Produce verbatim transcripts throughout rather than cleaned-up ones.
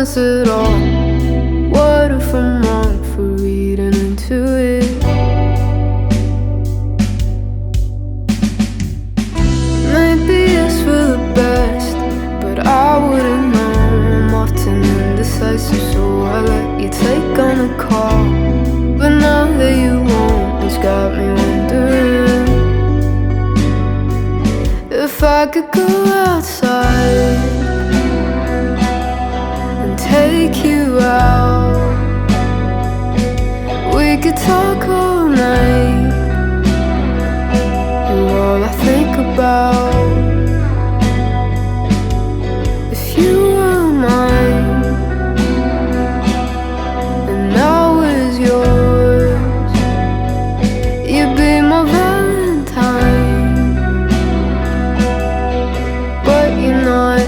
sense at all. What if I'm wrong for reading into it? Maybe it's for the best, but I wouldn't know. I'm often indecisive, so I let you take on a call. But now that you won't, it's got me wondering if I could go outside and take you out. We could talk all night. You're all I think about. If you were mine and I was yours, you'd be my Valentine. But you're not.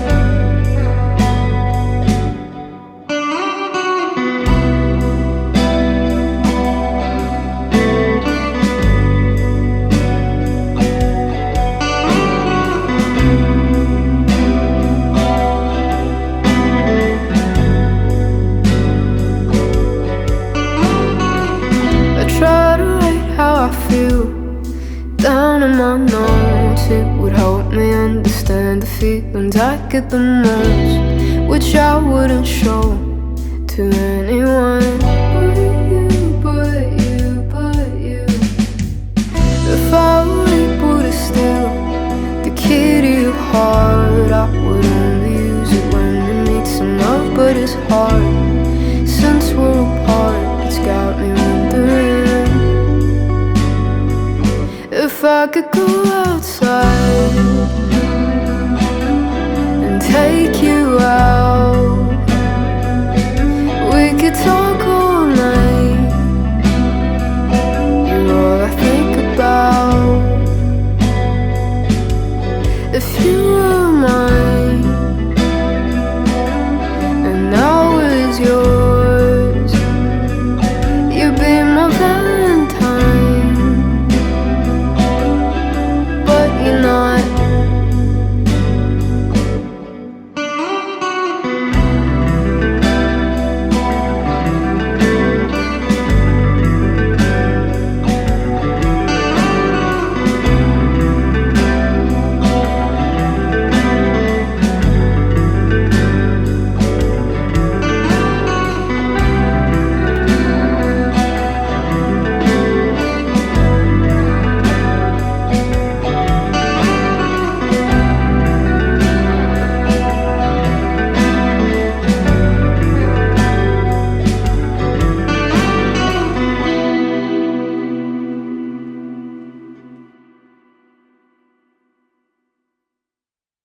Try to write how I feel down in my notes. It would help me understand the feelings I get the most, which I wouldn't show to anyone but you, but you, but you. If I were able to steal the key to your heart, I would only use it when it needs some love. But it's hard since we're apart. It's got me wondering if I could go